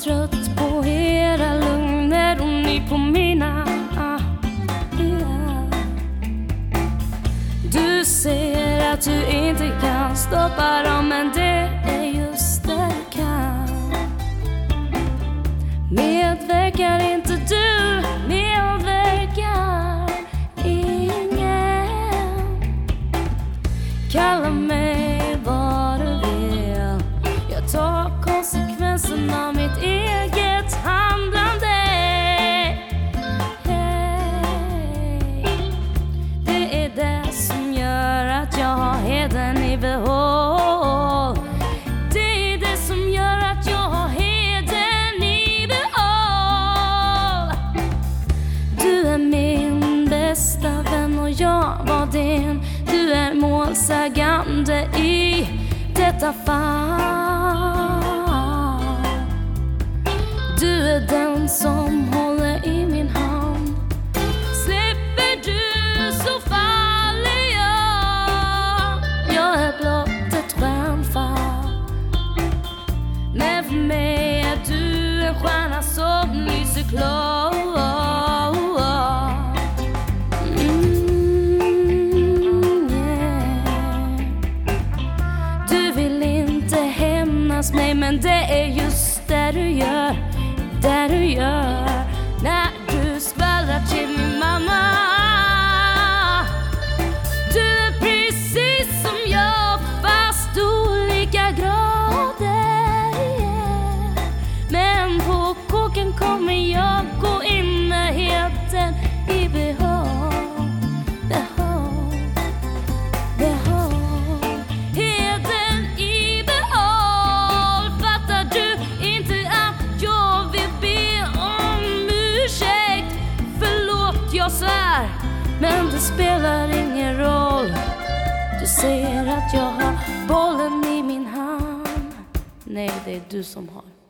trött på era lugner och ni på mina. Du ser att du inte kan stoppa dem, men det är just det du kan. Medverkar inte du, medverkar ingen. Kalla mig vad du vill, jag tar konsekvensen av mitt eget handlande. Det är det som gör att jag har heden i behåll. Det är det som gör att jag har heden i behåll. Du är min bästa vän och jag var din. Du är målsägande i detta fall. Du är den som håller i min hand. Släpper du så faller jag. Jag är blott ett stjärnfall, men för mig är du en stjärna som lyser klart. Du vill inte hämnas mig, men det är just det du gör. Det du gör när du skvallrar till min mamma. Du är precis som jag, fast olika grader, yeah. Men på kåken kommer jag gå in med heden i behåll. Behåll, behåll, heden i behåll. Fattar du inte att jag vill be om ursäkt? Förlåt, jag svär, men det spelar ingen roll. Du säger att jag har bollen i min hand. Nej, det är du som har.